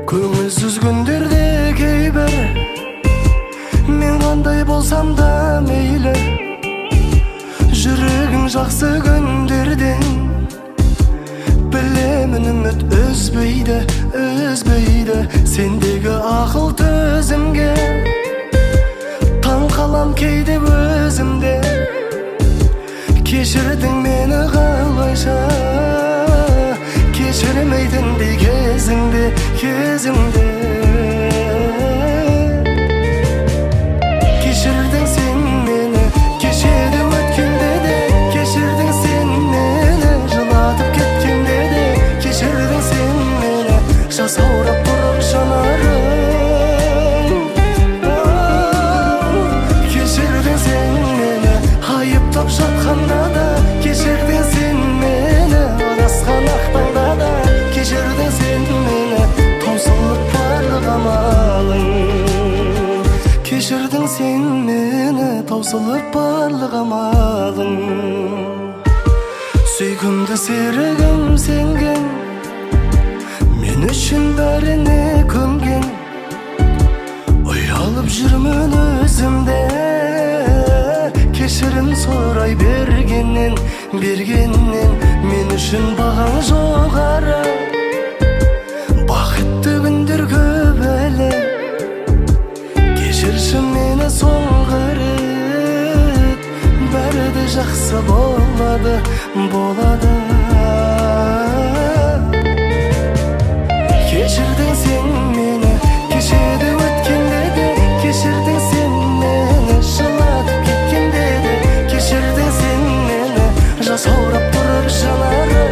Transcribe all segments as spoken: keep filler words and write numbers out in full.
Көңілсіз күндерде кейбір мен қандай болсам да мейлі, жүрегің жақсы күндерден білемін үміт үзбейді, үзбейді. Сендегі ақыл төзімге таң қалам кейде өзімде. Кешірдің мені қалайша, кешірмейтіндей кезіңде, кезіңде. Кешірдің сен мені кешеде өткенде де, кешірдің сен мені жылатып кеткенде де, кешірдің сен мені жасаурап тұрып жанарым. Кешірдің сен мені айыптап жатқанда да, кешірдің сен мені адасқан ақтаңда да, кешірдің сен мені таусылып барлық амалың. Кешірдің сен мені таусылып барлық амалың. Сүйкімді серігім сенген, мен үшін бәріне көнген. Ұялып жүрмін өзімде, кешірім сұрай бергеннен, бергеннен. Мен үшін бағаң жоғары, бақытты күндер көп әлі. Кешірші мені соңғы рет, бәрі де жақсы болады, болады. Кешірдің сен мені кешеде өткенде де, кешірдің сен мені жылатып кеткенде де, кешірдің сен мені жасаурап тұрып жанарым.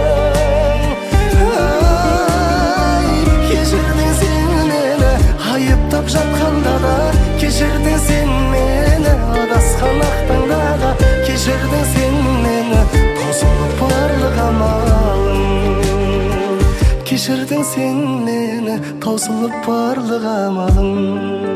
Кешірдің сен мені айыптап жатқанда да, кешірдің сен мені адасқан ақтаңда да, кешірдің сен мені таусылып барлық амалың. Кешірдің сен мені таусылып барлық амалың.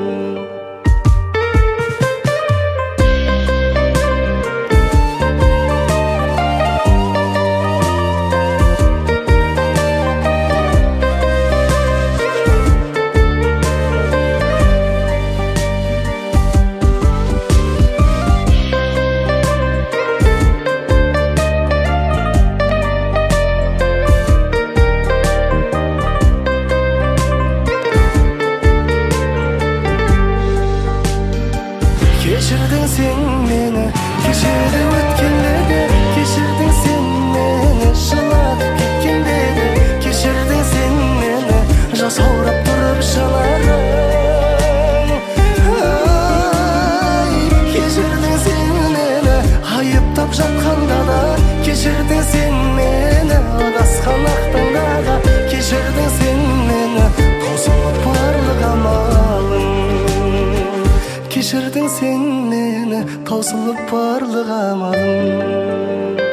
Кешірдің сен мені кешеде өткенде де, кешірдің сен мені жылатып кеткенде де, кешірдің сен мені жасаурап тұрып жанарым. Кешірдің сен мені айыптап жатқанда да, кешірдің сен мені адасқан ақтаңда да, кешірдің сен мені таусылып барлық амалың. Кешірдің сен мені таусылып барлық амалың.